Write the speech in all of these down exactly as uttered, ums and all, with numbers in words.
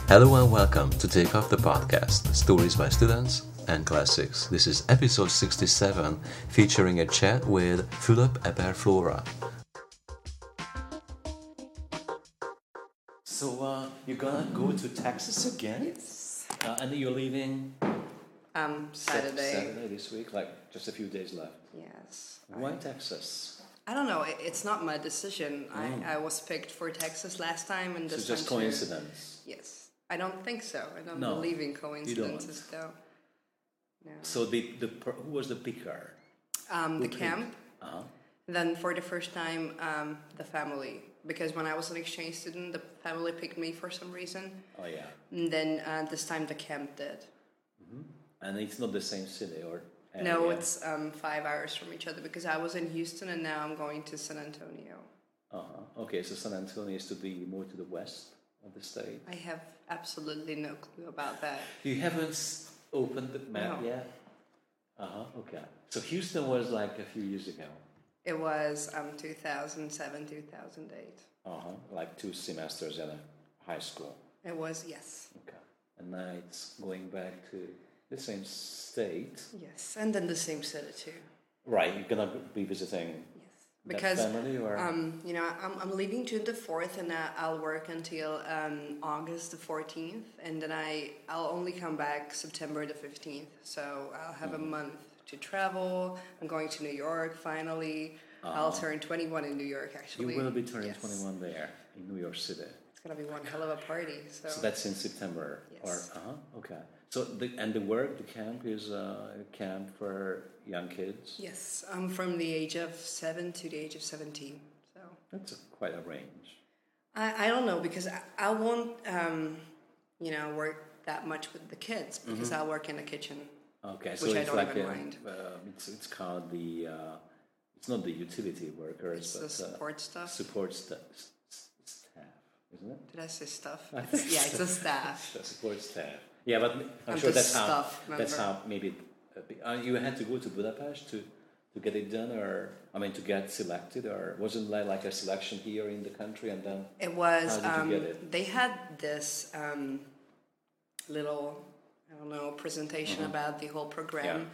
Hello and welcome to Take Off the Podcast, Stories by Students and Classics. This is episode sixty-seven, featuring a chat with Philip Eberflora. So, uh, you're gonna go to Texas again? Yes. Uh, and you're leaving Um, Saturday. Saturday this week, like just a few days left. Yes. Why Texas? I don't know. It, it's not my decision. Mm. I, I was picked for Texas last time, and So this just time too. coincidence. Yes. I don't think so. I don't No, believe in coincidences, though. No. So the, the who was the picker? Um, Who the picked? camp. Uh-huh. Then for the first time, um, the family. Because when I was an exchange student, the family picked me for some reason. Oh yeah. And then uh, this time the camp did. Mm-hmm. And it's not the same city or area. No, it's um, five hours from each other because I was in Houston and now I'm going to San Antonio. Uh-huh. Okay, so San Antonio is to be more to the west of the state. I have absolutely no clue about that. You haven't s- opened the map No. yet? Uh-huh, okay. So Houston was like a few years ago. It was um, two thousand seven, two thousand eight. Uh-huh, like two semesters at a high school. It was, yes. Okay. And now it's going back to the same state. Yes, and then the same city too. Right, you're going to be visiting Yes. that Because, family or? um, you know, I'm, I'm leaving June the fourth and uh, I'll work until um, August the fourteenth. And then I, I'll only come back September the fifteenth. So I'll have Mm. a month to travel. I'm going to New York finally. Uh-huh. I'll turn twenty-one in New York, actually. You will be turning Yes. twenty-one there in New York City. It's going to be one hell of a party. So, So that's in September. Yes. Or uh-huh, okay. So the and the work, the camp is uh, a camp for young kids. yes, I'm from the age of seven to the age of seventeen. So That's a, quite a range. I, I don't know because I, I won't um, you know work that much with the kids because Mm-hmm. I'll work in the kitchen. Okay, so Which I it's don't like even a, mind. Uh, it's it's called the uh, it's not the utility workers, It's but the support stuff. uh, support sta- s- s- staff, isn't it? Did I say stuff? I It's- think yeah, it's a staff. The support staff. Yeah, but I'm I'm sure the that's how staff that's member. how maybe uh, be- uh, you had to go to Budapest to to get it done, or I mean to get selected, or wasn't like like a selection here in the country and then It was. How did you Um, get it? They had this um, little, I don't know, presentation Mhm. about the whole program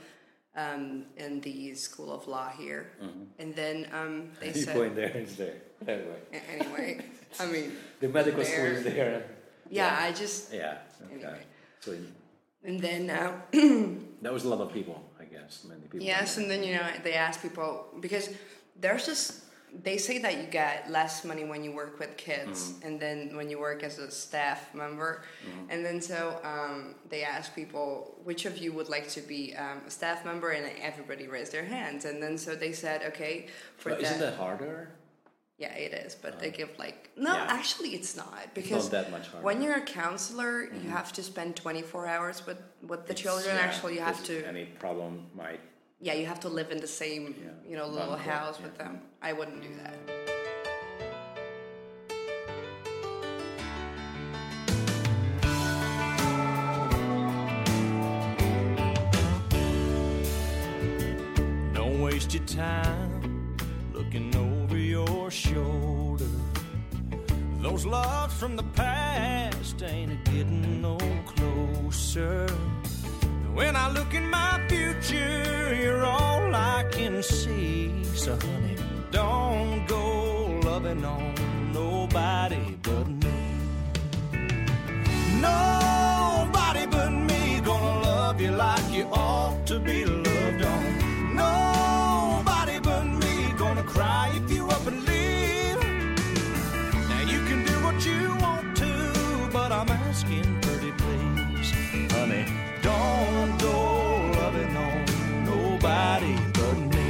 um, in the School of Law here, and then um, they you said. go in there, it's there. Anyway, A- Anyway, I mean, the medical school there. is there. yeah, I just. Yeah. Okay. Anyway. So in- And then, uh, that was a lot of people, I guess. Many people. yes, and then, you know, they ask people, because there's just, they say that you get less money when you work with kids, and then when you work as a staff member. And then so um, they ask people, which of you would like to be um, a staff member? And everybody raised their hands. And then so they said, okay, for But that. isn't that harder? Yeah, it is, but they give like no. Yeah. Actually, it's not It's because not that much harder. when you're a counselor, you have to spend twenty-four hours with with the It's- children. yeah, Actually, you have because to. Any problem might. Yeah, you have to live in the same, Yeah, you know, little bungalow, house with yeah. them. I wouldn't do that. Don't waste your time looking over your shoulder. Those loves from the past ain't getting no closer. When I look in my future, you're all I can see. So honey, don't go loving on nobody but me. Nobody but me gonna love you like you ought to be loved on. Nobody but me gonna cry if you up and leave. Now you can do what you want to, but I'm asking pretty please, honey, don't go loving on nobody but me.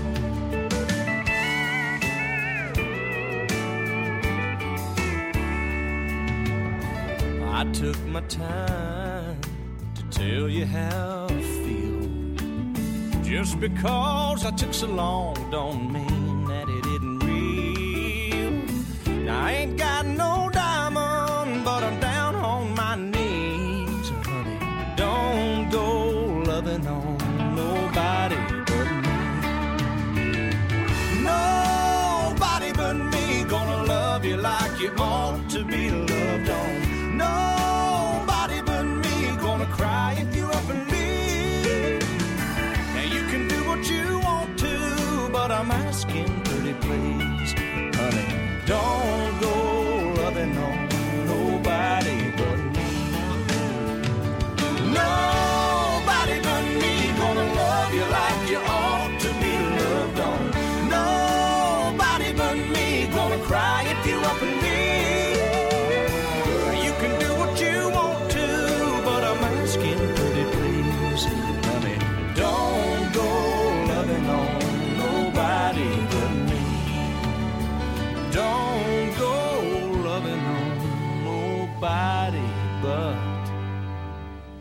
I took my time to tell you how I feel. Just because I took so long don't mean that it isn't real. Now I ain't got no diamond, but I'm down on my knees. Honey, don't go loving on nobody but me. Nobody but me gonna love you like you ought to be loved on. No.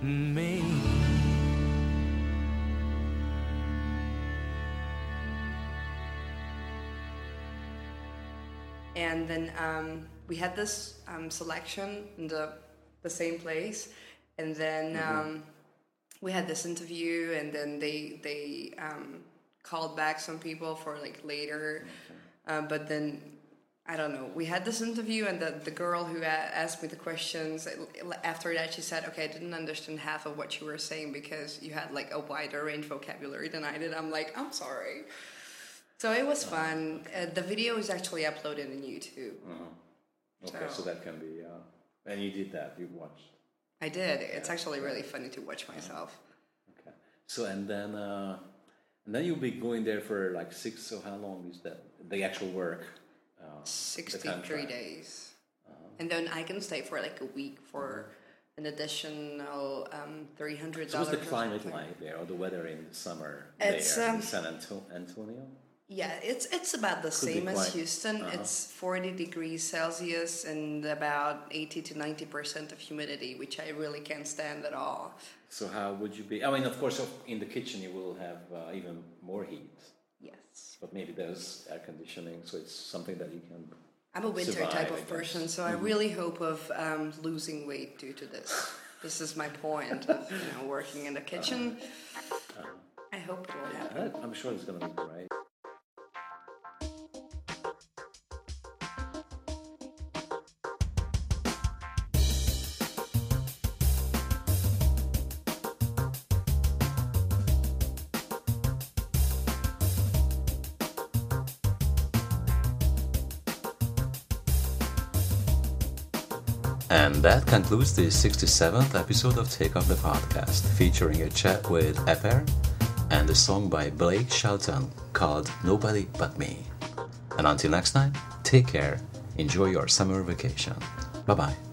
me. And then um, we had this um, selection in the the same place, and then Mm-hmm. um, we had this interview, and then they they um, called back some people for like later, uh, but then I don't know. We had this interview, and the the girl who a- asked me the questions, after that she said, "Okay, I didn't understand half of what you were saying because you had like a wider range vocabulary than I did." I'm like, "I'm sorry." So it was fun. Uh, the video is actually uploaded on YouTube. Uh-huh. Okay, so, So- that can be. Uh, and you did that. You watched. I did. It's Yeah. actually really funny to watch myself. Okay. So and then uh, and then you'll be going there for like six. So how long is that? The actual work. Uh, the sixty-three contract? days. And then I can stay for like a week for an additional um, three hundred So dollars. what's the climate like there, or the weather in the summer It's, there um, in San Anto- Antonio? Yeah, it's it's about the Could be same as quite- Houston. uh-huh. It's forty degrees Celsius and about eighty to ninety percent of humidity, which I really can't stand at all. So how would you be? I mean, of course, of- in the kitchen you will have uh, even more heat, Yes. but maybe there's air conditioning, so it's something that you can. I'm a winter Survive, type I of guess. person, so I really hope of um, losing weight due to this. This is my point of you know, working in the kitchen. I hope it will happen. I- I'm sure it's going to be great. And that concludes the sixty-seventh episode of Take Off the Podcast, featuring a chat with Eper and a song by Blake Shelton called Nobody But Me. And until next time, take care, enjoy your summer vacation. Bye bye.